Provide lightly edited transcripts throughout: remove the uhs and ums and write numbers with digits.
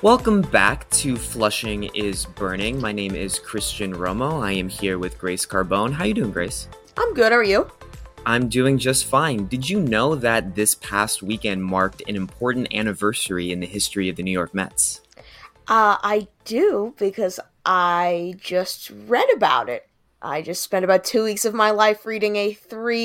Welcome back to Flushing is Burning. My name is Christian Romo. I am here with Grace Carbone. How you doing, Grace? I'm good. How are you? I'm doing just fine. Did you know that this past weekend marked an important anniversary in the history of the New York Mets? I do, because I just read about it. I just spent about 2 weeks of my life reading a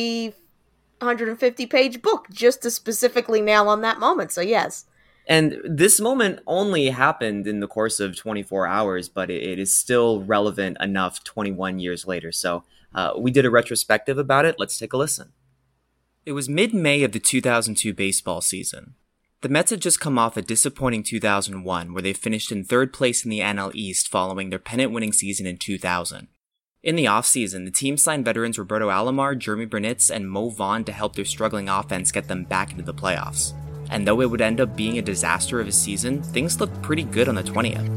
350-page book just to specifically nail on that moment, so yes. And this moment only happened in the course of 24 hours, but it is still relevant enough 21 years later. So we did a retrospective about it. Let's take a listen. It was mid-May of the 2002 baseball season. The Mets had just come off a disappointing 2001, where they finished in third place in the NL East following their pennant-winning season in 2000. In the offseason, the team signed veterans Roberto Alomar, Jeremy Burnitz, and Mo Vaughn to help their struggling offense get them back into the playoffs. And though it would end up being a disaster of a season, things looked pretty good on the 20th.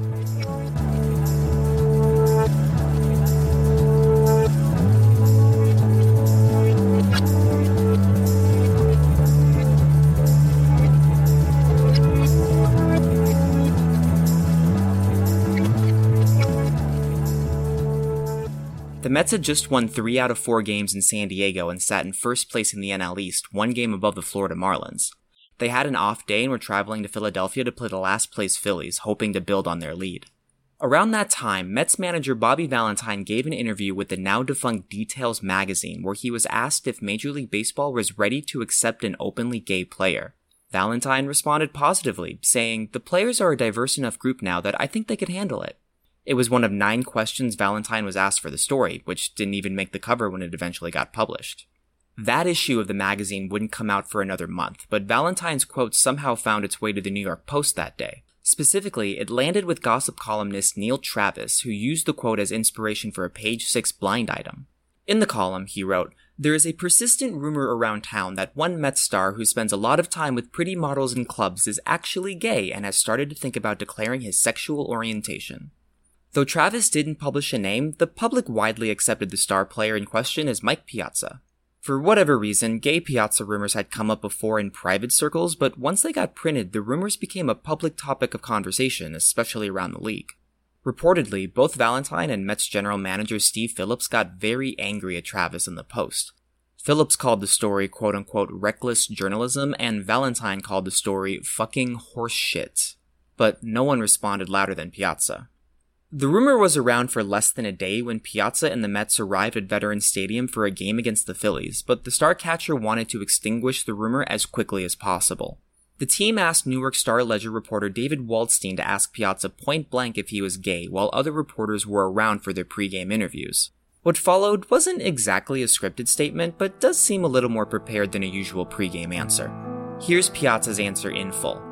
The Mets had just won 3 out of 4 games in San Diego and sat in first place in the NL East, 1 game above the Florida Marlins. They had an off day and were traveling to Philadelphia to play the last-place Phillies, hoping to build on their lead. Around that time, Mets manager Bobby Valentine gave an interview with the now-defunct Details magazine where he was asked if Major League Baseball was ready to accept an openly gay player. Valentine responded positively, saying, "The players are a diverse enough group now that I think they could handle it." It was one of 9 questions Valentine was asked for the story, which didn't even make the cover when it eventually got published. That issue of the magazine wouldn't come out for another month, but Valentine's quote somehow found its way to the New York Post that day. Specifically, it landed with gossip columnist Neil Travis, who used the quote as inspiration for a page 6 blind item. In the column, he wrote, "There is a persistent rumor around town that one Mets star who spends a lot of time with pretty models and clubs is actually gay and has started to think about declaring his sexual orientation." Though Travis didn't publish a name, the public widely accepted the star player in question as Mike Piazza. For whatever reason, gay Piazza rumors had come up before in private circles, but once they got printed, the rumors became a public topic of conversation, especially around the league. Reportedly, both Valentine and Mets general manager Steve Phillips got very angry at Travis in the Post. Phillips called the story quote-unquote reckless journalism, and Valentine called the story fucking horseshit. But no one responded louder than Piazza. The rumor was around for less than a day when Piazza and the Mets arrived at Veterans Stadium for a game against the Phillies, but the star catcher wanted to extinguish the rumor as quickly as possible. The team asked New York Star-Ledger reporter David Waldstein to ask Piazza point-blank if he was gay, while other reporters were around for their pre-game interviews. What followed wasn't exactly a scripted statement, but does seem a little more prepared than a usual pre-game answer. Here's Piazza's answer in full.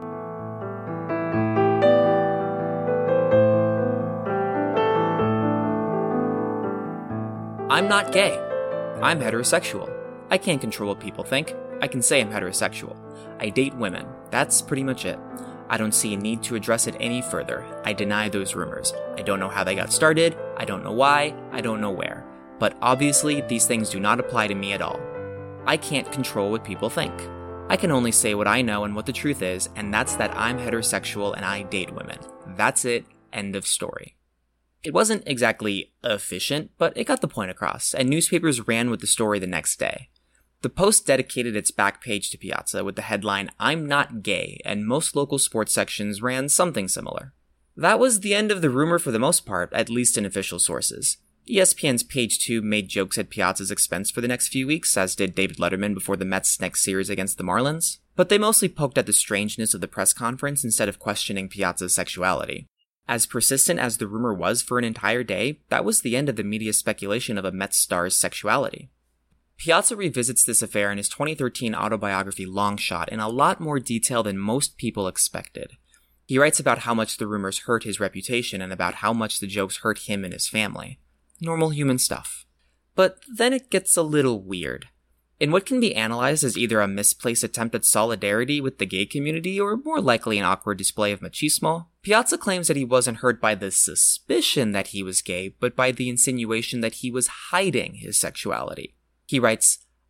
"I'm not gay. I'm heterosexual. I can't control what people think. I can say I'm heterosexual. I date women. That's pretty much it. I don't see a need to address it any further. I deny those rumors. I don't know how they got started. I don't know why. I don't know where. But obviously, these things do not apply to me at all. I can't control what people think. I can only say what I know and what the truth is, and that's that I'm heterosexual and I date women. That's it. End of story." It wasn't exactly efficient, but it got the point across, and newspapers ran with the story the next day. The Post dedicated its back page to Piazza with the headline, "I'm not gay," and most local sports sections ran something similar. That was the end of the rumor for the most part, at least in official sources. ESPN's Page 2 made jokes at Piazza's expense for the next few weeks, as did David Letterman before the Mets' next series against the Marlins, but they mostly poked at the strangeness of the press conference instead of questioning Piazza's sexuality. As persistent as the rumor was for an entire day, that was the end of the media speculation of a Mets star's sexuality. Piazza revisits this affair in his 2013 autobiography Long Shot in a lot more detail than most people expected. He writes about how much the rumors hurt his reputation and about how much the jokes hurt him and his family. Normal human stuff. But then it gets a little weird. In what can be analyzed as either a misplaced attempt at solidarity with the gay community or more likely an awkward display of machismo, Piazza claims that he wasn't hurt by the suspicion that he was gay, but by the insinuation that he was hiding his sexuality. He writes,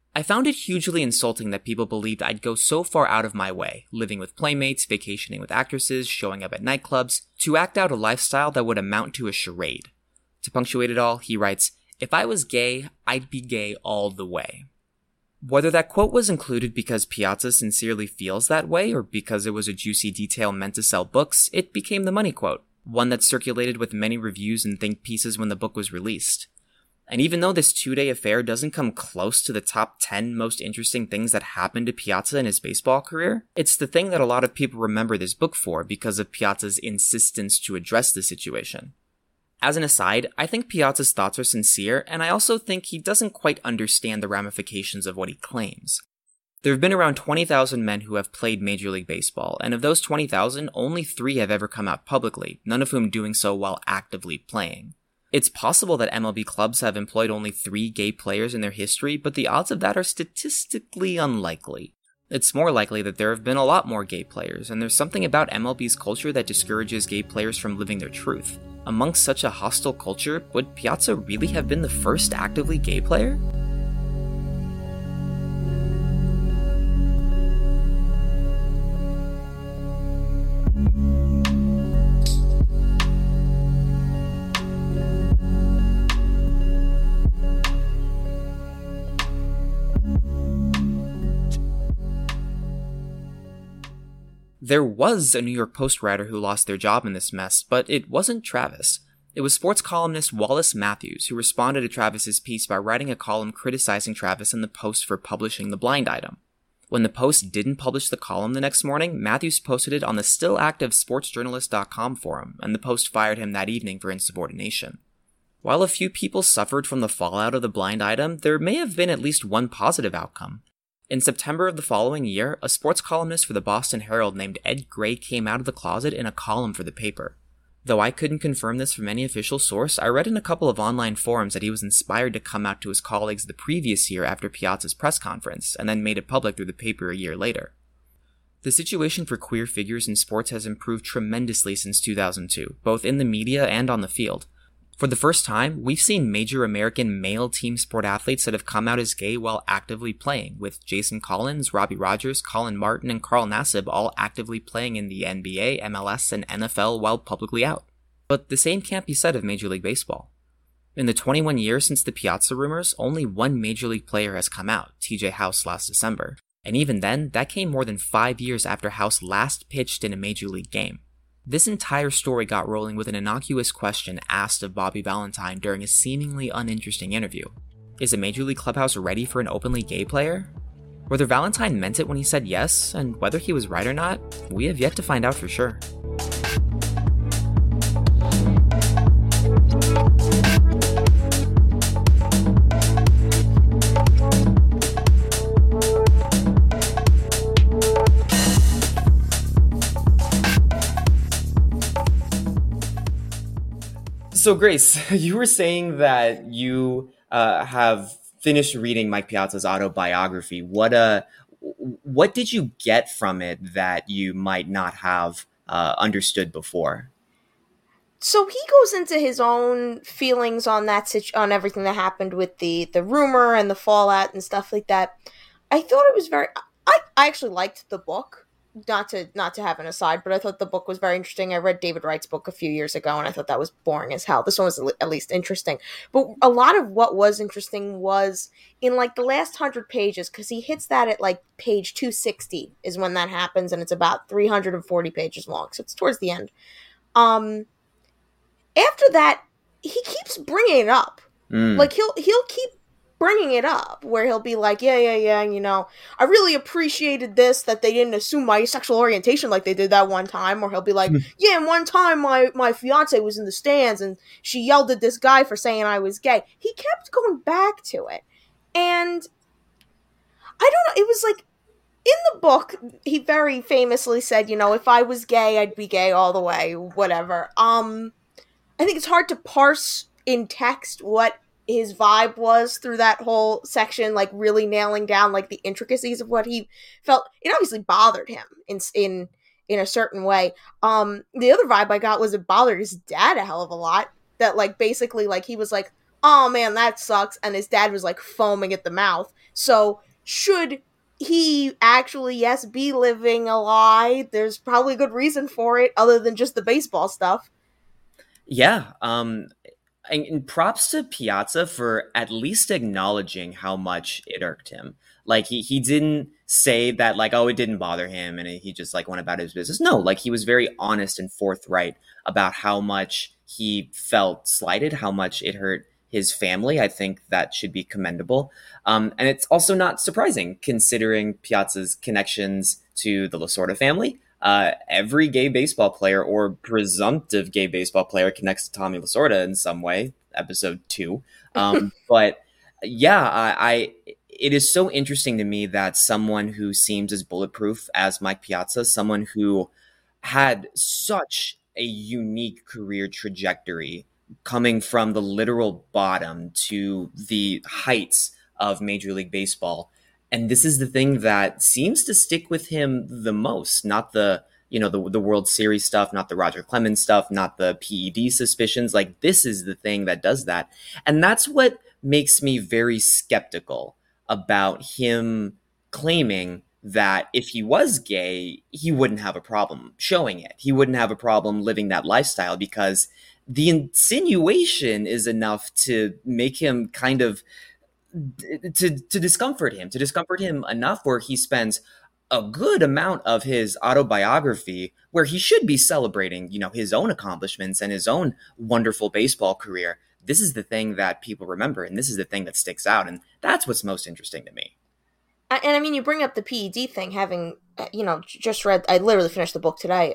I found it hugely insulting that people believed I'd go so far out of my way, living with playmates, vacationing with actresses, showing up at nightclubs, to act out a lifestyle that would amount to a charade. To punctuate it all, he writes, "If I was gay, I'd be gay all the way." Whether that quote was included because Piazza sincerely feels that way or because it was a juicy detail meant to sell books, it became the money quote, one that circulated with many reviews and think pieces when the book was released. And even though this 2-day affair doesn't come close to the top 10 most interesting things that happened to Piazza in his baseball career, it's the thing that a lot of people remember this book for because of Piazza's insistence to address the situation. As an aside, I think Piazza's thoughts are sincere, and I also think he doesn't quite understand the ramifications of what he claims. There have been around 20,000 men who have played Major League Baseball, and of those 20,000, only 3 have ever come out publicly, none of whom doing so while actively playing. It's possible that MLB clubs have employed only 3 gay players in their history, but the odds of that are statistically unlikely. It's more likely that there have been a lot more gay players, and there's something about MLB's culture that discourages gay players from living their truth. Amongst such a hostile culture, would Piazza really have been the first actively gay player? There was a New York Post writer who lost their job in this mess, but it wasn't Travis. It was sports columnist Wallace Matthews who responded to Travis's piece by writing a column criticizing Travis in the Post for publishing the blind item. When the Post didn't publish the column the next morning, Matthews posted it on the still active sportsjournalist.com forum, and the Post fired him that evening for insubordination. While a few people suffered from the fallout of the blind item, there may have been at least one positive outcome. In September of the following year, a sports columnist for the Boston Herald named Ed Gray came out of the closet in a column for the paper. Though I couldn't confirm this from any official source, I read in a couple of online forums that he was inspired to come out to his colleagues the previous year after Piazza's press conference, and then made it public through the paper a year later. The situation for queer figures in sports has improved tremendously since 2002, both in the media and on the field. For the first time, we've seen major American male team sport athletes that have come out as gay while actively playing, with Jason Collins, Robbie Rogers, Colin Martin, and Carl Nassib all actively playing in the NBA, MLS, and NFL while publicly out. But the same can't be said of Major League Baseball. In the 21 years since the Piazza rumors, only one Major League player has come out, TJ House last December. And even then, that came more than 5 years after House last pitched in a Major League game. This entire story got rolling with an innocuous question asked of Bobby Valentine during a seemingly uninteresting interview. Is a Major League clubhouse ready for an openly gay player? Whether Valentine meant it when he said yes, and whether he was right or not, we have yet to find out for sure. So Grace, you were saying that you have finished reading Mike Piazza's autobiography. What did you get from it that you might not have understood before? So he goes into his own feelings on on everything that happened with the rumor and the fallout and stuff like that. I thought it was I actually liked the book. Not to have an aside, but I thought the book was very interesting. I read David Wright's book a few years ago, and I thought that was boring as hell. This one was at least interesting. But a lot of what was interesting was in like the last 100 pages, because he hits that at like page 260 is when that happens, and it's about 340 pages long, so it's towards the end. After that, he keeps bringing it up. Like he'll keep bringing it up where he'll be like, yeah, you know, I really appreciated this, that they didn't assume my sexual orientation like they did that one time. Or he'll be like, yeah, and one time my fiance was in the stands and she yelled at this guy for saying I was gay. He kept going back to it. And I don't know, it was like, in the book, he very famously said, you know, if I was gay, I'd be gay all the way, whatever. I think it's hard to parse in text what his vibe was through that whole section, like really nailing down like the intricacies of what he felt. It obviously bothered him in a certain way. The other vibe I got was it bothered his dad a hell of a lot. That like basically like he was like, oh man, that sucks, and his dad was like foaming at the mouth. So should he actually, yes, be living a lie, there's probably a good reason for it other than just the baseball stuff. Yeah, and props to Piazza for at least acknowledging how much it irked him. Like he didn't say that like, oh, it didn't bother him and he just like went about his business. No, like he was very honest and forthright about how much he felt slighted, how much it hurt his family. I think that should be commendable. And it's also not surprising considering Piazza's connections to the Lasorda family. Every gay baseball player or presumptive gay baseball player connects to Tommy Lasorda in some way. Episode 2, but yeah, I it is so interesting to me that someone who seems as bulletproof as Mike Piazza, someone who had such a unique career trajectory, coming from the literal bottom to the heights of Major League Baseball, and this is the thing that seems to stick with him the most, not the the World Series stuff, not the Roger Clemens stuff, not the PED suspicions. Like this is the thing that does that. And that's what makes me very skeptical about him claiming that if he was gay, he wouldn't have a problem showing it. He wouldn't have a problem living that lifestyle because the insinuation is enough to make him kind of to discomfort him enough where he spends a good amount of his autobiography where he should be celebrating, his own accomplishments and his own wonderful baseball career. This is the thing that people remember, and this is the thing that sticks out, and that's what's most interesting to me. And I mean, you bring up the PED thing, having just read. I literally finished the book today.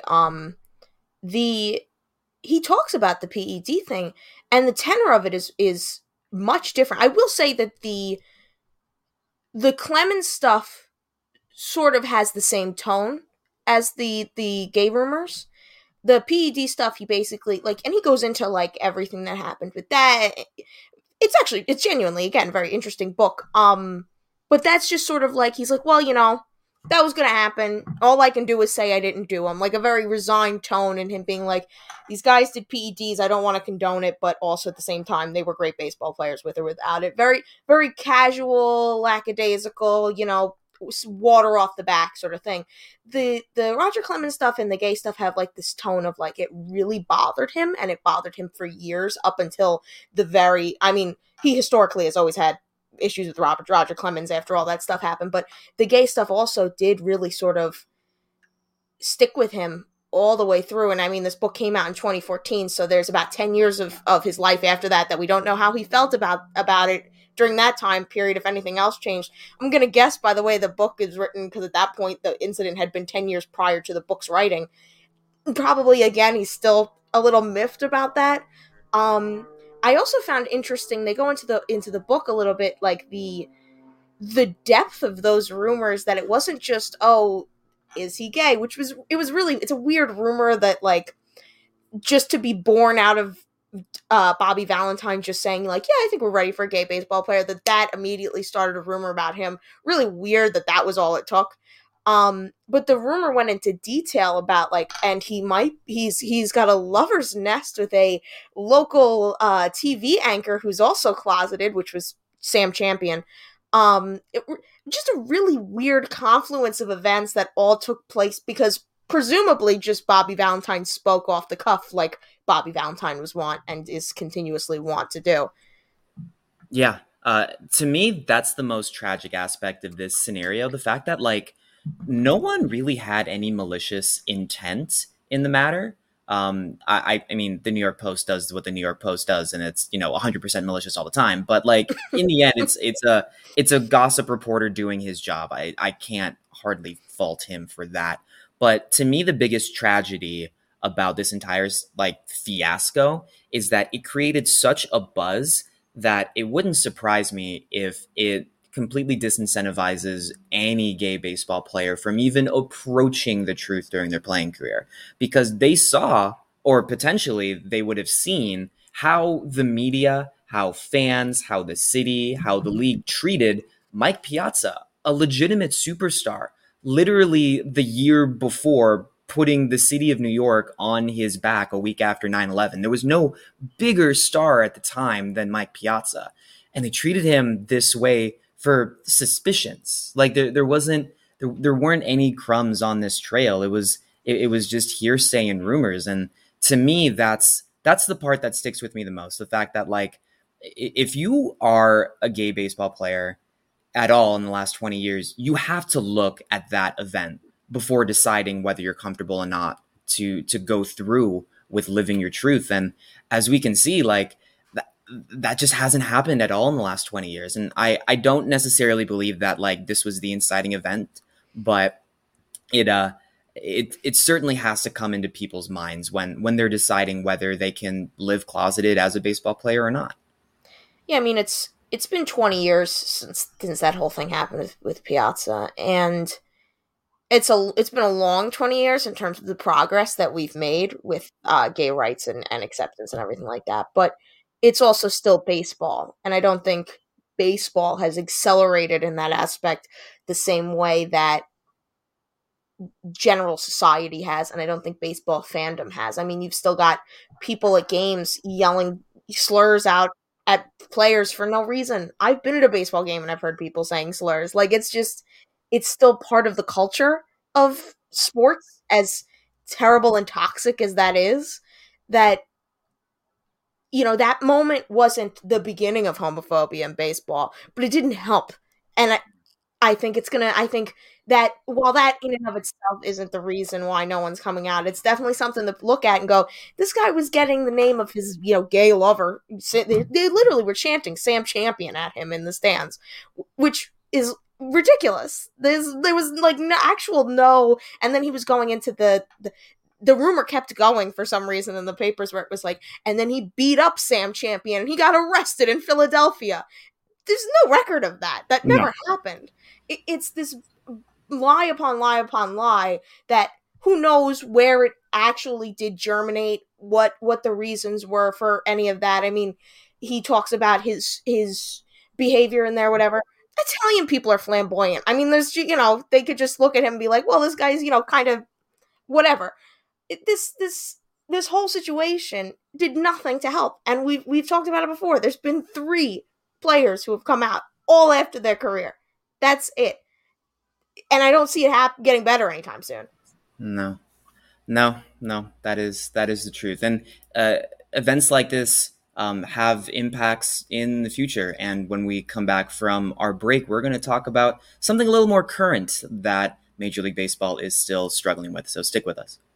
The He talks about the PED thing, and the tenor of it is much different. I will say that the Clemens stuff sort of has the same tone as the gay rumors. The PED stuff, he basically and he goes into everything that happened with that. It's genuinely, again, very interesting book. But that's just sort of he's like, well, that was gonna happen. All I can do is say I didn't do them. A very resigned tone, and him being like, these guys did PEDs. I don't want to condone it, but also at the same time, they were great baseball players with or without it. Very, very casual, lackadaisical, water off the back sort of thing. The Roger Clemens stuff and the gay stuff have this tone of it really bothered him, and it bothered him for years up until he historically has always had issues with Roger Clemens after all that stuff happened, but the gay stuff also did really sort of stick with him all the way through. And this book came out in 2014, so there's about 10 years of his life after that we don't know how he felt about it during that time period, if anything else changed. I'm going to guess by the way the book is written, because at that point the incident had been 10 years prior to the book's writing. Probably, again, he's still a little miffed about that. I also found interesting, they go into the book a little bit, the depth of those rumors, that it wasn't just, oh, is he gay? It's a weird rumor that, just to be born out of Bobby Valentine just saying, yeah, I think we're ready for a gay baseball player, that immediately started a rumor about him. Really weird that was all it took. But the rumor went into detail about and he's got a lover's nest with a local TV anchor who's also closeted, which was Sam Champion. Just a really weird confluence of events that all took place because presumably just Bobby Valentine spoke off the cuff like Bobby Valentine was wont and is continuously wont to do. Yeah. To me, that's the most tragic aspect of this scenario. The fact that no one really had any malicious intent in the matter. I mean, the New York Post does what the New York Post does, and it's 100% malicious all the time. But in the end, it's a gossip reporter doing his job. I can't hardly fault him for that. But to me, the biggest tragedy about this entire fiasco is that it created such a buzz that it wouldn't surprise me if it completely disincentivizes any gay baseball player from even approaching the truth during their playing career, because they saw, or potentially they would have seen, how the media, how fans, how the city, how the league treated Mike Piazza, a legitimate superstar, literally the year before putting the city of New York on his back a week after 9/11. There was no bigger star at the time than Mike Piazza, and they treated him this way for suspicions. Like there weren't any crumbs on this trail. It was just hearsay and rumors. And to me, that's the part that sticks with me the most. The fact that, like, if you are a gay baseball player at all in the last 20 years, you have to look at that event before deciding whether you're comfortable or not to go through with living your truth. And as we can see, like, that just hasn't happened at all in the last 20 years. And I don't necessarily believe that, like, this was the inciting event, but it certainly has to come into people's minds when they're deciding whether they can live closeted as a baseball player or not. Yeah, I mean, it's been 20 years since that whole thing happened with Piazza, and it's been a long 20 years in terms of the progress that we've made with gay rights and acceptance and everything like that. But it's also still baseball, and I don't think baseball has accelerated in that aspect the same way that general society has, and I don't think baseball fandom has. I mean, you've still got people at games yelling slurs out at players for no reason. I've been at a baseball game and I've heard people saying slurs. Like, it's still part of the culture of sports, as terrible and toxic as that is, that, you know, that moment wasn't the beginning of homophobia in baseball, but it didn't help. And I think that while that in and of itself isn't the reason why no one's coming out, it's definitely something to look at and go, this guy was getting the name of his, you know, gay lover. They literally were chanting Sam Champion at him in the stands, which is ridiculous. There was like no, and then he was going into the rumor kept going for some reason in the papers where it was like, and then he beat up Sam Champion and he got arrested in Philadelphia. There's no record of that. That never happened. It's this lie upon lie upon lie that who knows where it actually did germinate, what the reasons were for any of that. I mean, he talks about his behavior in there, whatever. Italian people are flamboyant. I mean, there's, you know, they could just look at him and be like, well, this guy's, you know, kind of whatever. This whole situation did nothing to help. And we've talked about it before. There's been 3 players who have come out all after their career. That's it. And I don't see it getting better anytime soon. No, that is the truth. And events like this have impacts in the future. And when we come back from our break, we're going to talk about something a little more current that Major League Baseball is still struggling with. So stick with us.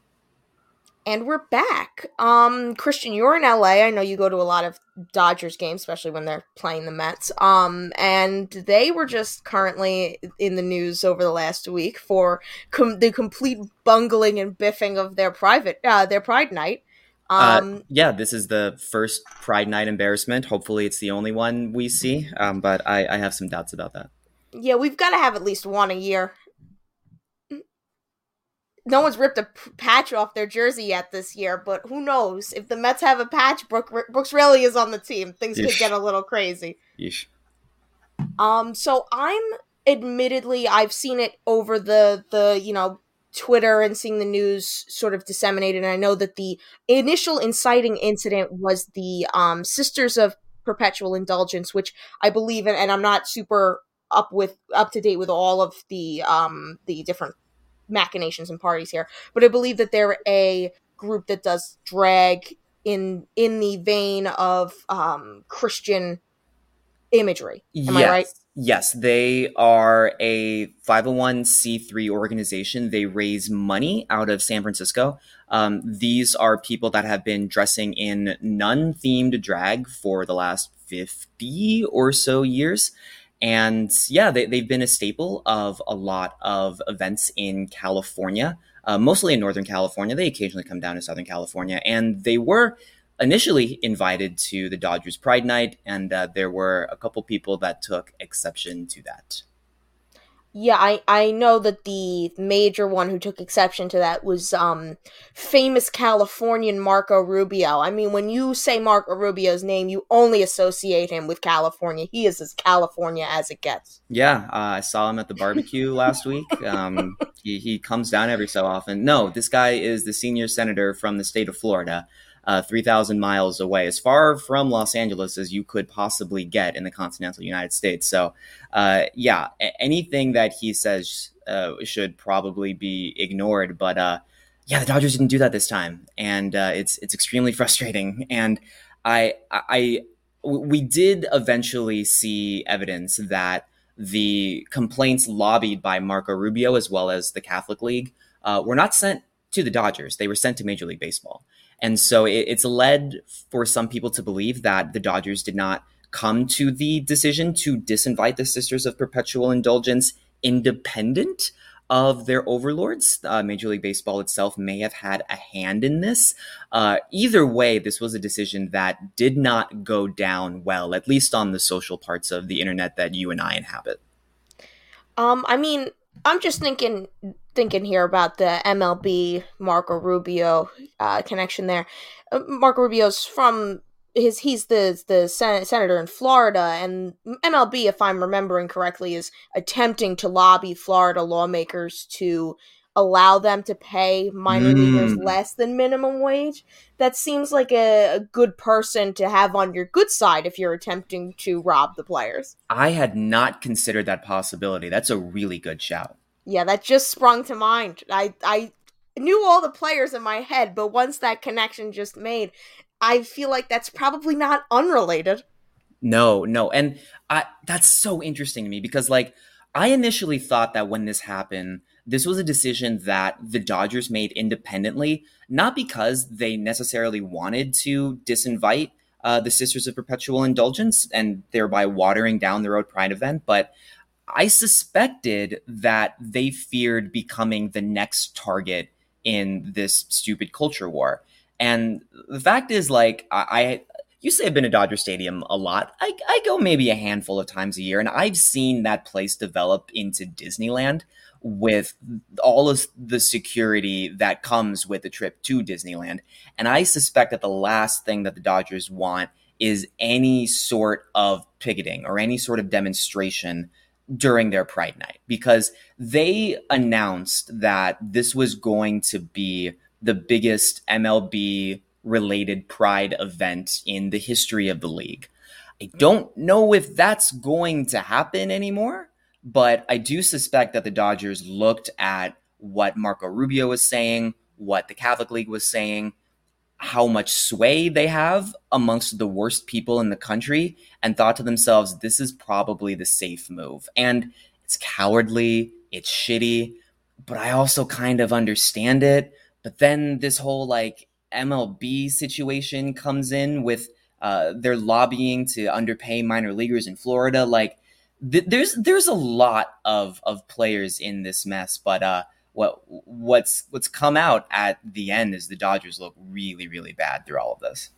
And we're back. Christian, you're in LA. I know you go to a lot of Dodgers games, especially when they're playing the Mets. And they were just currently in the news over the last week for the complete bungling and biffing of their Pride Night. Yeah, this is the first Pride Night embarrassment. Hopefully it's the only one we see. But I have some doubts about that. Yeah, we've got to have at least one a year. No one's ripped a patch off their jersey yet this year, but who knows? If the Mets have a patch, Brooks Raley is on the team. Things could get a little crazy. Yeesh. So I've seen it over the you know, Twitter and seeing the news sort of disseminated, and I know that the initial inciting incident was the Sisters of Perpetual Indulgence, which I believe in, and I'm not super up to date with all of the different machinations and parties here, but I believe that they're a group that does drag in the vein of Christian imagery. Am I right? Yes, they are a 501c3 organization. They raise money out of San Francisco. These are people that have been dressing in nun-themed drag for the last 50 or so years. And yeah, they've been a staple of a lot of events in California, mostly in Northern California. They occasionally come down to Southern California. And they were initially invited to the Dodgers Pride Night, and there were a couple people that took exception to that. Yeah, I know that the major one who took exception to that was famous Californian Marco Rubio. I mean, when you say Marco Rubio's name, you only associate him with California. He is as California as it gets. Yeah, I saw him at the barbecue last week. He comes down every so often. No, this guy is the senior senator from the state of Florida. 3,000 miles away, as far from Los Angeles as you could possibly get in the continental United States. So, yeah, anything that he says should probably be ignored. But yeah, the Dodgers didn't do that this time, and it's extremely frustrating. And we did eventually see evidence that the complaints lobbied by Marco Rubio as well as the Catholic League were not sent to the Dodgers. They were sent to Major League Baseball. And so it's led for some people to believe that the Dodgers did not come to the decision to disinvite the Sisters of Perpetual Indulgence independent of their overlords. Major League Baseball itself may have had a hand in this. Either way, this was a decision that did not go down well, at least on the social parts of the internet that you and I inhabit. I mean, I'm just thinking here about the MLB Marco Rubio connection there. Marco Rubio's from he's the senator in Florida, and MLB, if I'm remembering correctly, is attempting to lobby Florida lawmakers to allow them to pay minor leaguers less than minimum wage. That seems like a good person to have on your good side if you're attempting to rob the players. I had not considered that possibility. That's a really good shout. Yeah, that just sprung to mind. I knew all the players in my head, but once that connection just made, I feel like that's probably not unrelated. No. And that's so interesting to me because, like, I initially thought that when this happened, this was a decision that the Dodgers made independently, not because they necessarily wanted to disinvite the Sisters of Perpetual Indulgence and thereby watering down their own Pride event, but I suspected that they feared becoming the next target in this stupid culture war. And the fact is, like, you say I've been to Dodger Stadium a lot. I go maybe a handful of times a year, and I've seen that place develop into Disneyland with all of the security that comes with a trip to Disneyland. And I suspect that the last thing that the Dodgers want is any sort of picketing or any sort of demonstration during their Pride Night, because they announced that this was going to be the biggest MLB related Pride event in the history of the league. I don't know if that's going to happen anymore, but I do suspect that the Dodgers looked at what Marco Rubio was saying, what the Catholic League was saying, how much sway they have amongst the worst people in the country, and thought to themselves, this is probably the safe move. And it's cowardly, it's shitty, but I also kind of understand it. But then this whole like MLB situation comes in with their lobbying to underpay minor leaguers in Florida. Like there's a lot of players in this mess, but what's come out at the end is the Dodgers look really, really bad through all of this.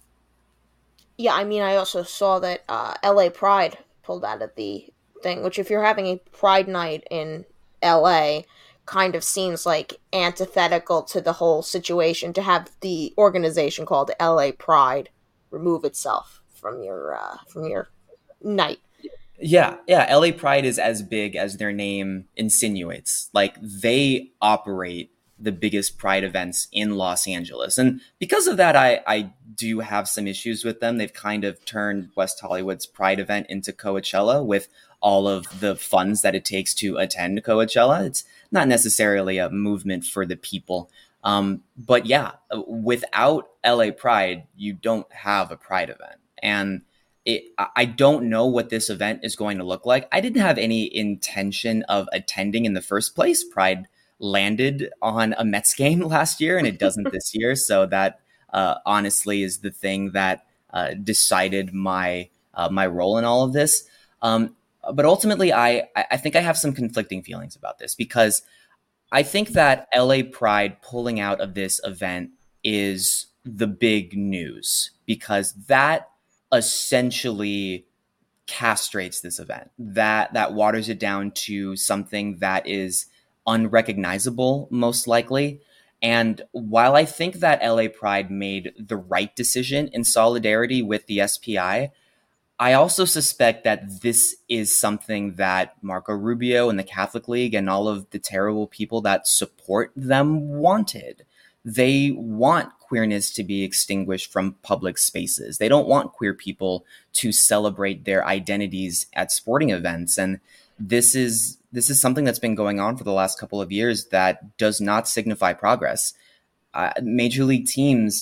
Yeah, I mean, I also saw that LA Pride pulled out of the thing, which if you're having a Pride night in LA, kind of seems like antithetical to the whole situation to have the organization called LA Pride remove itself from your night. Yeah. LA Pride is as big as their name insinuates. Like, they operate the biggest Pride events in Los Angeles. And because of that, I do have some issues with them. They've kind of turned West Hollywood's Pride event into Coachella with all of the funds that it takes to attend Coachella. It's not necessarily a movement for the people. But yeah, without LA Pride, you don't have a Pride event. And I don't know what this event is going to look like. I didn't have any intention of attending in the first place. Pride landed on a Mets game last year, and it doesn't this year. So that honestly is the thing that decided my role in all of this. But ultimately, I think I have some conflicting feelings about this, because I think that LA Pride pulling out of this event is the big news, because that essentially castrates this event, that waters it down to something that is unrecognizable, most likely. And while I think that LA Pride made the right decision in solidarity with the SPI, I also suspect that this is something that Marco Rubio and the Catholic League and all of the terrible people that support them wanted. They want queerness to be extinguished from public spaces. They don't want queer people to celebrate their identities at sporting events. And this is something that's been going on for the last couple of years that does not signify progress. Major league teams,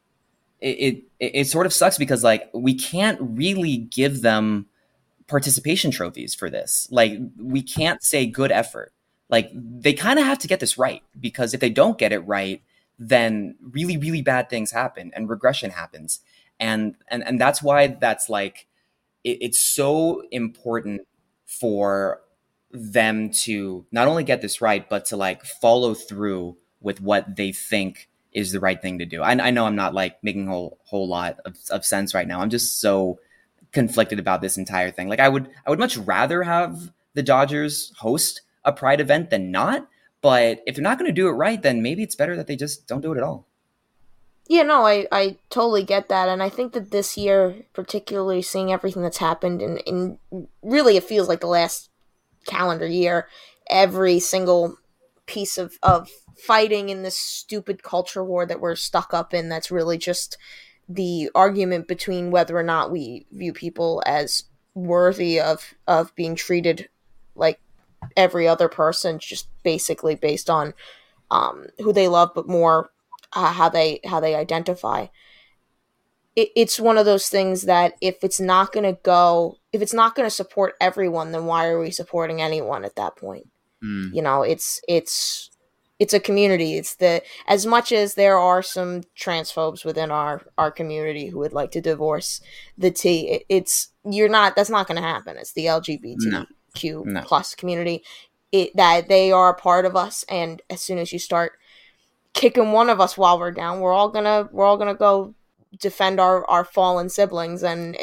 it sort of sucks because like we can't really give them participation trophies for this. Like we can't say good effort. Like they kind of have to get this right, because if they don't get it right, then really, really bad things happen and regression happens. And that's why that's like, it's so important for them to not only get this right, but to like follow through with what they think is the right thing to do. I know I'm not like making a whole lot of sense right now. I'm just so conflicted about this entire thing. Like I would much rather have the Dodgers host a pride event than not. But if they're not going to do it right, then maybe it's better that they just don't do it at all. Yeah, no, I totally get that. And I think that this year, particularly seeing everything that's happened, in really it feels like the last calendar year, every single piece of fighting in this stupid culture war that we're stuck up in, that's really just the argument between whether or not we view people as worthy of being treated like every other person, just basically based on who they love, but more how they identify. It's one of those things that if it's not going to support everyone, then why are we supporting anyone at that point? You know, it's a community. It's as much as there are some transphobes within our community who would like to divorce the T, that's not going to happen. It's the LGBTQ plus community. That they are a part of us, and as soon as you start kicking one of us while we're down, we're all gonna go defend our fallen siblings. And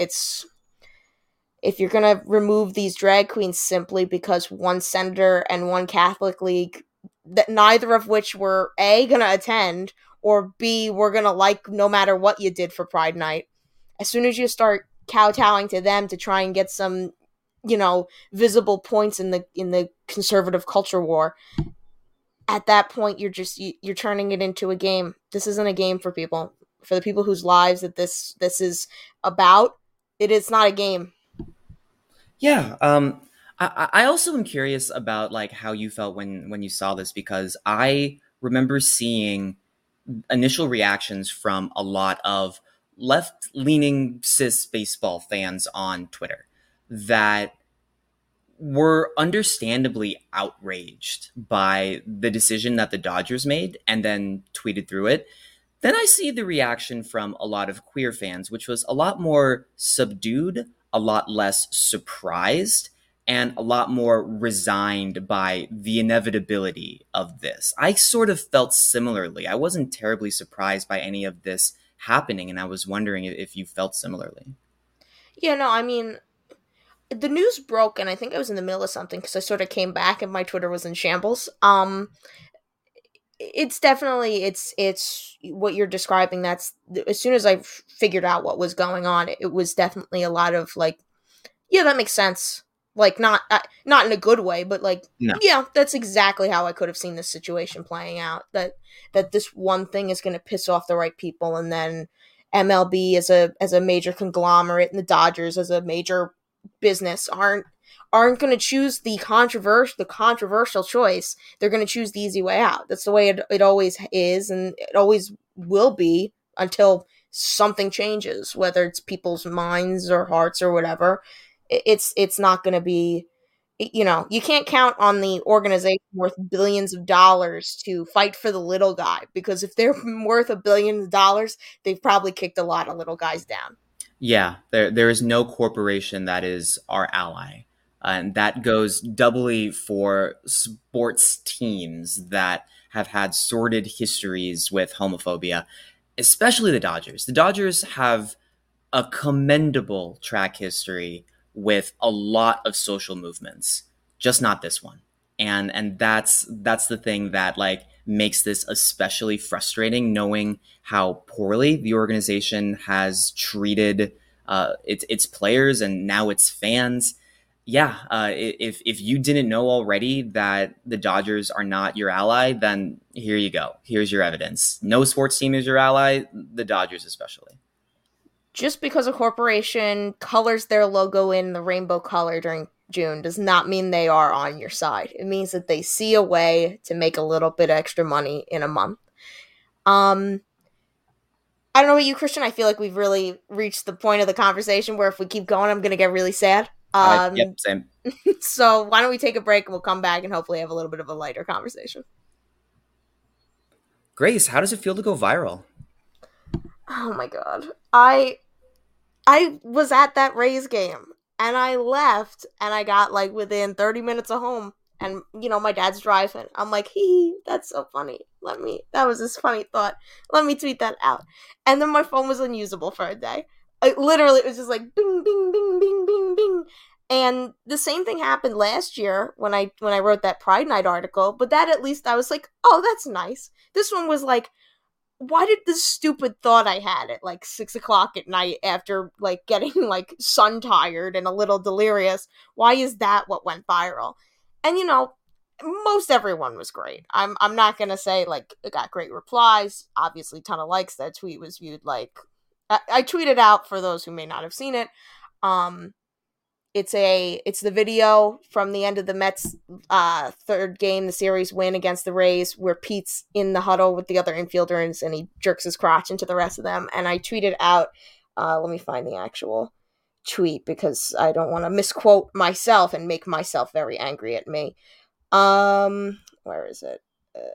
if you're gonna remove these drag queens simply because one senator and one Catholic league, that neither of which we're A, gonna attend, or B, we're gonna like no matter what you did for Pride Night, as soon as you start kowtowing to them to try and get some, you know, visible points in the conservative culture war, at that point you're turning it into a game. This isn't a game for the people whose lives that this is about. It is not a game. Yeah. I also am curious about like how you felt when you saw this, because I remember seeing initial reactions from a lot of left-leaning cis baseball fans on Twitter that were understandably outraged by the decision that the Dodgers made and then tweeted through it. Then I see the reaction from a lot of queer fans, which was a lot more subdued, a lot less surprised, and a lot more resigned by the inevitability of this. I sort of felt similarly. I wasn't terribly surprised by any of this happening, and I was wondering if you felt similarly. Yeah, no, I mean, the news broke, and I think I was in the middle of something because I sort of came back and my Twitter was in shambles. It's definitely it's what you're describing. That's as soon as I figured out what was going on, it was definitely a lot of like, yeah, that makes sense. Like not in a good way, but like, No. Yeah, that's exactly how I could have seen this situation playing out. That this one thing is going to piss off the right people, and then MLB as a major conglomerate and the Dodgers as a major business aren't going to choose the controversial choice. They're going to choose the easy way out. That's the way it always is, and it always will be until something changes, whether it's people's minds or hearts or whatever. It's not going to be, you know, you can't count on the organization worth billions of dollars to fight for the little guy, because if they're worth $1 billion, they've probably kicked a lot of little guys down. Yeah, there is no corporation that is our ally. And that goes doubly for sports teams that have had sordid histories with homophobia, especially the Dodgers. The Dodgers have a commendable track history with a lot of social movements, just not this one. And that's the thing that like makes this especially frustrating, knowing how poorly the organization has treated its players and now its fans. Yeah, if you didn't know already that the Dodgers are not your ally, then here you go. Here's your evidence. No sports team is your ally, the Dodgers especially. Just because a corporation colors their logo in the rainbow color during June does not mean they are on your side. It means that they see a way to make a little bit extra money in a month. Um, I don't know about you, Christian. I feel like we've really reached the point of the conversation where if we keep going, I'm going to get really sad. Yep, same. So why don't we take a break and we'll come back and hopefully have a little bit of a lighter conversation. Grace, how does it feel to go viral? Oh my god. I was at that Rays game and I left and I got like within 30 minutes of home and my dad's driving. I'm like, hee, that's so funny. That was this funny thought. Let me tweet that out. And then my phone was unusable for a day. It was just like bing, bing, bing, bing, bing, bing. And the same thing happened last year when I wrote that Pride Night article, but that at least I was like, oh, that's nice. This one was like, why did this stupid thought I had at like 6:00 at night after like getting like sun tired and a little delirious? Why is that what went viral? And most everyone was great. I'm not gonna say like it got great replies. Obviously, ton of likes. That tweet was viewed like I tweeted out for those who may not have seen it. It's the video from the end of the Mets third game, the series win against the Rays, where Pete's in the huddle with the other infielders and he jerks his crotch into the rest of them. And I tweeted out, let me find the actual tweet because I don't want to misquote myself and make myself very angry at me. Where is it?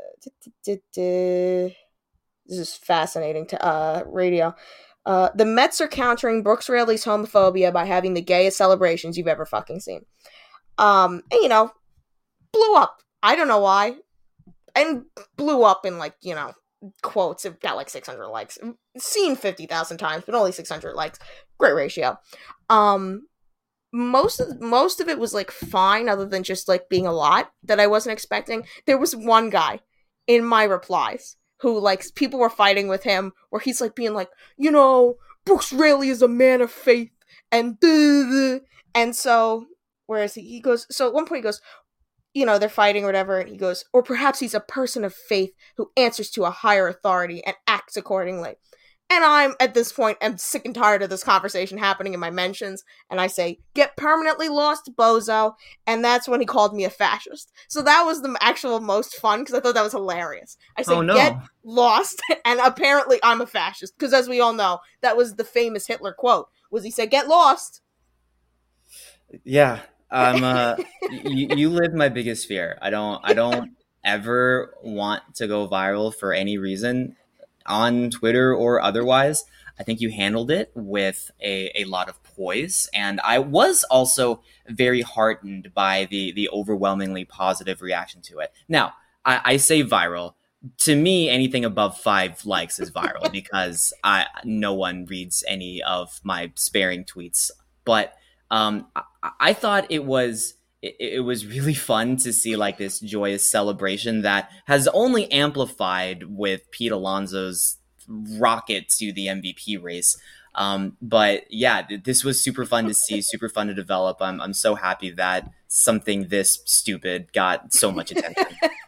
This is fascinating to radio. The Mets are countering Brooks Raley's homophobia by having the gayest celebrations you've ever fucking seen. And blew up. I don't know why. And blew up in like, quotes. It got like 600 likes. Seen 50,000 times, but only 600 likes. Great ratio. Most of it was like fine, other than just like being a lot that I wasn't expecting. There was one guy in my replies who, like, people were fighting with him, where he's, like, being like, Brooks Raley is a man of faith, and and so, whereas he goes, so at one point he goes, they're fighting or whatever, and he goes, or perhaps he's a person of faith who answers to a higher authority and acts accordingly. And I'm, at this point, I'm sick and tired of this conversation happening in my mentions, and I say, get permanently lost, bozo, and that's when he called me a fascist. So that was the actual most fun, because I thought that was hilarious. I said, get lost, and apparently I'm a fascist, because as we all know, that was the famous Hitler quote, was he said, get lost. Yeah, you live my biggest fear. I don't ever want to go viral for any reason, on Twitter or otherwise. I think you handled it with a lot of poise. And I was also very heartened by the overwhelmingly positive reaction to it. Now, I say viral. To me, anything above 5 likes is viral because no one reads any of my sparing tweets. But I thought it was really fun to see like this joyous celebration that has only amplified with Pete Alonso's rocket to the MVP race. But yeah, this was super fun to see, super fun to develop. I'm so happy that something this stupid got so much attention.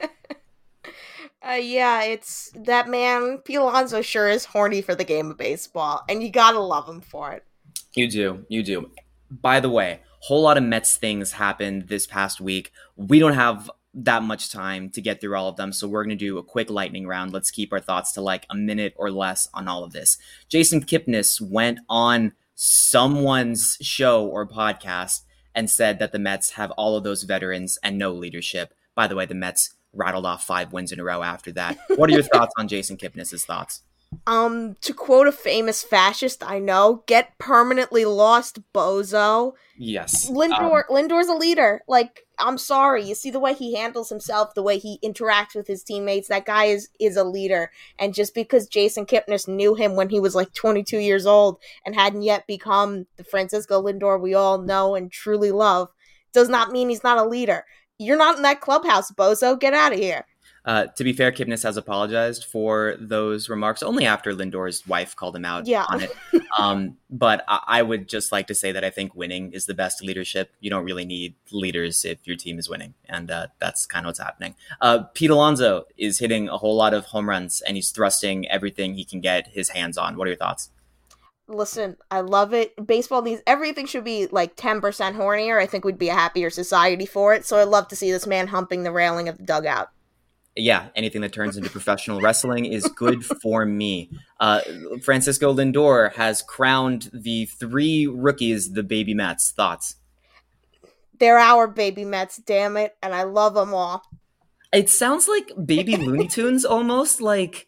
Yeah, it's that man, Pete Alonso sure is horny for the game of baseball, and you gotta love him for it. You do. By the way, whole lot of Mets things happened this past week. We don't have that much time to get through all of them, so we're going to do a quick lightning round. Let's keep our thoughts to like a minute or less on all of this. Jason Kipnis went on someone's show or podcast and said that the Mets have all of those veterans and no leadership. By the way, the Mets rattled off 5 wins in a row after that. What are your thoughts on Jason Kipnis' thoughts? To quote a famous fascist I know, get permanently lost, bozo. Yes. Lindor's a leader. Like, I'm sorry. You see the way he handles himself, the way he interacts with his teammates. That guy is a leader. And just because Jason Kipnis knew him when he was like 22 years old and hadn't yet become the Francisco Lindor we all know and truly love, does not mean he's not a leader. You're not in that clubhouse, bozo. Get out of here. To be fair, Kipnis has apologized for those remarks only after Lindor's wife called him out Yeah. on it. But I would just like to say that I think winning is the best leadership. You don't really need leaders if your team is winning, and that's kind of what's happening. Pete Alonso is hitting a whole lot of home runs, and he's thrusting everything he can get his hands on. What are your thoughts? Listen, I love it. Baseball needs everything should be like 10% hornier. I think we'd be a happier society for it. So I'd love to see this man humping the railing of the dugout. Yeah, anything that turns into professional wrestling is good for me. Francisco Lindor has crowned the three rookies the baby Mets. Thoughts? They're our baby Mets, damn it, and I love them all. It sounds like baby Looney Tunes almost. Like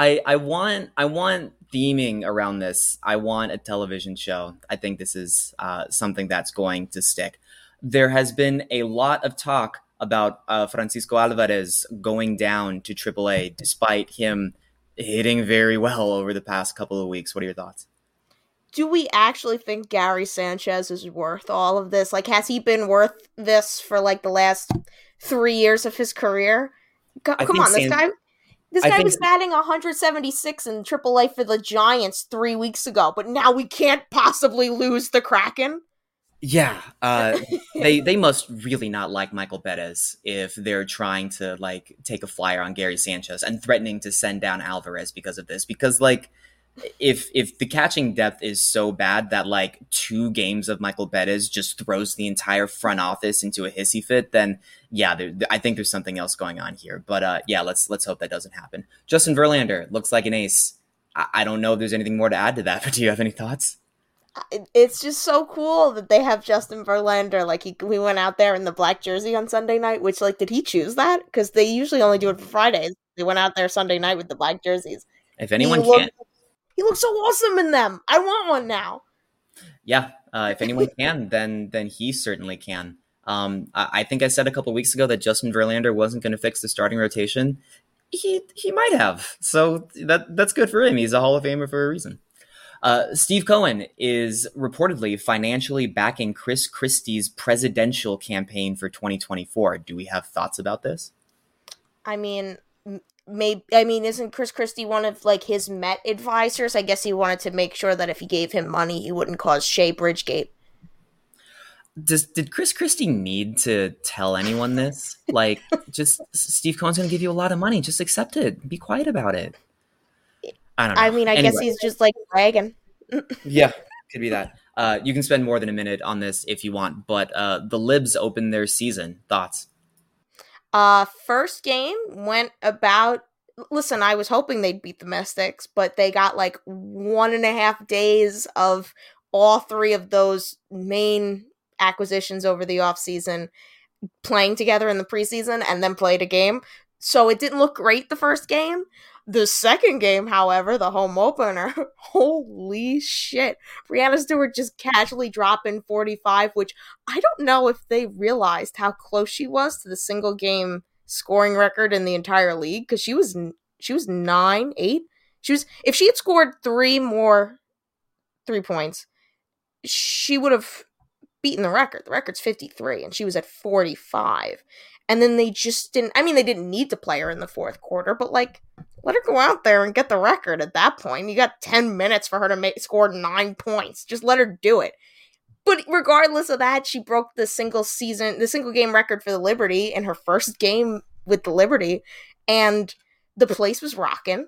I want theming around this. I want a television show. I think this is something that's going to stick. There has been a lot of talk about Francisco Alvarez going down to AAA, despite him hitting very well over the past couple of weeks. What are your thoughts? Do we actually think Gary Sanchez is worth all of this? Like, has he been worth this for like the last 3 years of his career? I Come think on, this San- guy. This I guy think was batting 176 in AAA for the Giants 3 weeks ago, but now we can't possibly lose the Kraken. Yeah, they must really not like Michael Bettis if they're trying to like take a flyer on Gary Sanchez and threatening to send down Alvarez because of this. Because like if the catching depth is so bad that like 2 games of Michael Bettis just throws the entire front office into a hissy fit, then yeah, I think there's something else going on here. But yeah, let's hope that doesn't happen. Justin Verlander looks like an ace. I don't know if there's anything more to add to that, but do you have any thoughts? It's just so cool that they have Justin Verlander. Like, we went out there in the black jersey on Sunday night, which, like, did he choose that? Because they usually only do it for Fridays. They went out there Sunday night with the black jerseys. If He anyone can, looked, he looks so awesome in them. I want one now. yeah, if anyone can, then he certainly can. I think I said a couple weeks ago that Justin Verlander wasn't going to fix the starting rotation. He might have, so that's good for him. He's a Hall of Famer for a reason. Steve Cohen is reportedly financially backing Chris Christie's presidential campaign for 2024. Do we have thoughts about this? I mean, isn't Chris Christie one of, like, his Met advisors? I guess he wanted to make sure that if he gave him money, he wouldn't cause Shea Bridgegate. Did Chris Christie need to tell anyone this? Like, just Steve Cohen's going to give you a lot of money. Just accept it. Be quiet about it. I don't know. I mean, I guess he's just, like, bragging. Yeah, could be that. You can spend more than a minute on this if you want, but the Libs open their season. Thoughts? First game went about. Listen, I was hoping they'd beat the Mystics, but they got like 1.5 days of all three of those main acquisitions over the offseason playing together in the preseason and then played a game. So it didn't look great the first game. The second game, however, the home opener, holy shit. Brianna Stewart just casually dropping 45, which I don't know if they realized how close she was to the single game scoring record in the entire league, because she was 9-8. If she had scored 3 more 3 points, she would have beaten the record. The record's 53, and she was at 45. And then they just didn't. I mean, they didn't need to play her in the fourth quarter, but like, let her go out there and get the record at that point. You got 10 minutes for her to score 9 points. Just let her do it. But regardless of that, she broke the single game record for the Liberty in her first game with the Liberty, and the place was rocking.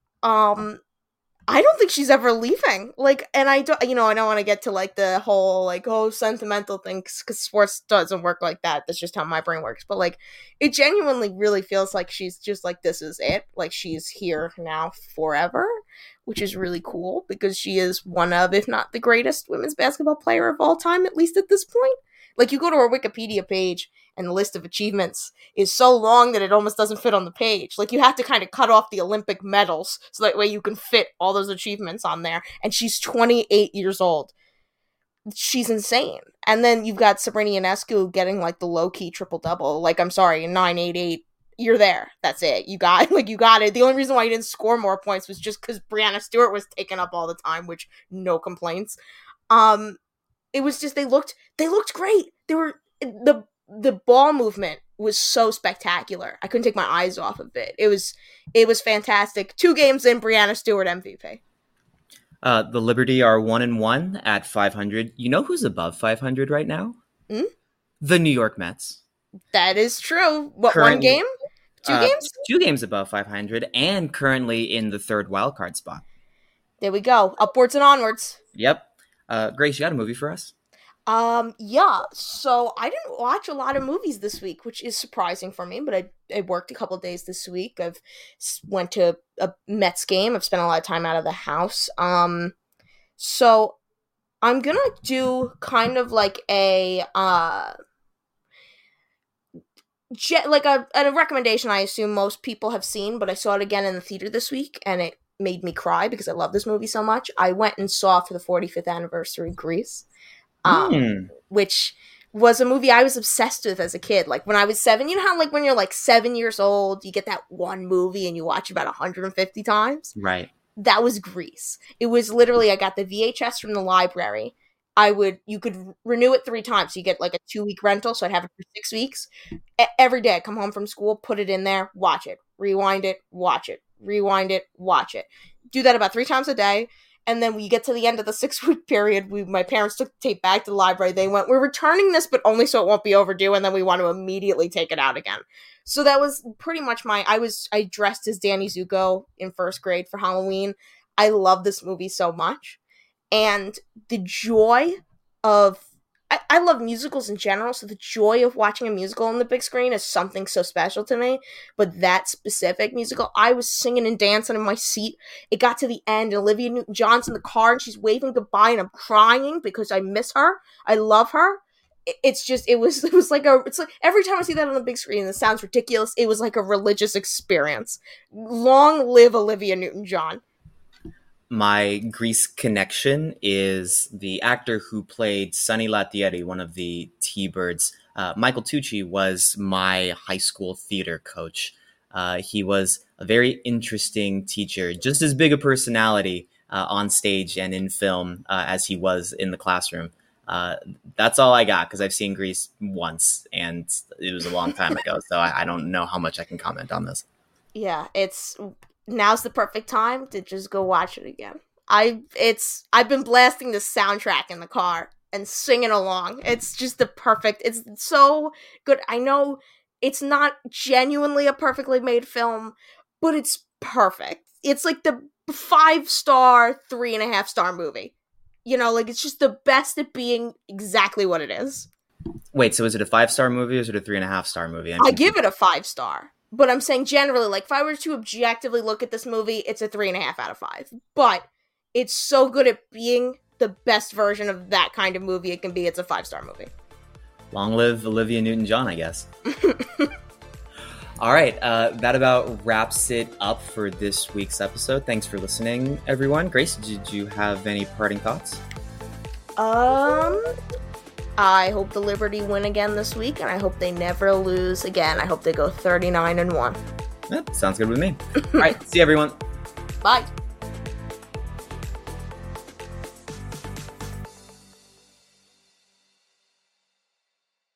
I don't think she's ever leaving. Like, and I don't want to get to like the whole like, oh, sentimental thing, because sports doesn't work like that. That's just how my brain works. But like, it genuinely really feels like she's just like, this is it. Like, she's here now forever, which is really cool because she is one of, if not the greatest women's basketball player of all time, at least at this point. Like, you go to her Wikipedia page and the list of achievements is so long that it almost doesn't fit on the page. Like, you have to kind of cut off the Olympic medals so that way you can fit all those achievements on there. And she's 28 years old. She's insane. And then you've got Sabrina Ionescu getting, like, the low-key triple-double. Like, I'm sorry, 988. You're there. That's it. You got it. The only reason why you didn't score more points was just because Brianna Stewart was taken up all the time, which, no complaints. It was just, they looked great. They were, the ball movement was so spectacular. I couldn't take my eyes off of it. It was fantastic. 2 games in, Brianna Stewart MVP. The Liberty are 1-1 at 500. You know who's above 500 right now? The New York Mets. That is true. What, one game? 2 games? 2 games above 500 and currently in the 3rd wildcard spot. There we go. Upwards and onwards. Yep. Grace, you got a movie for us? Yeah. So I didn't watch a lot of movies this week, which is surprising for me, but I worked a couple of days this week. I've went to a Mets game. I've spent a lot of time out of the house. So I'm gonna do kind of like a recommendation I assume most people have seen, but I saw it again in the theater this week, and it made me cry because I love this movie so much. I went and saw for the 45th anniversary Grease, which was a movie I was obsessed with as a kid. Like when I was 7, you know how like when you're like 7 years old, you get that one movie and you watch it about 150 times? Right. That was Grease. It was literally, I got the VHS from the library. You could renew it 3 times. So you get like a 2-week rental, so I'd have it for 6 weeks. Every day I'd come home from school, put it in there, watch it, rewind it, watch it, rewind it, watch it. Do that about 3 times a day. And then we get to the end of the 6-week period. My parents took the tape back to the library. They went, we're returning this, but only so it won't be overdue. And then we want to immediately take it out again. So that was pretty much I dressed as Danny Zuko in 1st grade for Halloween. I love this movie so much. And the joy of, I love musicals in general, so the joy of watching a musical on the big screen is something so special to me. But that specific musical, I was singing and dancing in my seat. It got to the end, and Olivia Newton-John's in the car, and she's waving goodbye, and I'm crying because I miss her. I love her. It was like every time I see that on the big screen, and it sounds ridiculous, it was like a religious experience. Long live Olivia Newton-John. My Grease connection is the actor who played Sonny Lattieri, one of the T-Birds. Michael Tucci was my high school theater coach. He was a very interesting teacher, just as big a personality on stage and in film as he was in the classroom. That's all I got, because I've seen Grease once, and it was a long time ago, so I don't know how much I can comment on this. Yeah, now's the perfect time to just go watch it again. I've been blasting the soundtrack in the car and singing along. It's just it's so good. I know it's not genuinely a perfectly made film, but it's perfect. It's like the 5-star, 3.5-star movie. You know, like it's just the best at being exactly what it is. Wait, so is it a 5-star movie or is it a 3.5-star movie? I give it a 5-star. But I'm saying generally, like, if I were to objectively look at this movie, it's a 3.5 out of 5. But it's so good at being the best version of that kind of movie it can be. It's a 5-star movie. Long live Olivia Newton-John, I guess. All right, that about wraps it up for this week's episode. Thanks for listening, everyone. Grace, did you have any parting thoughts? I hope the Liberty win again this week, and I hope they never lose again. I hope they go 39-1. Yep, sounds good with me. All right, see you, everyone. Bye.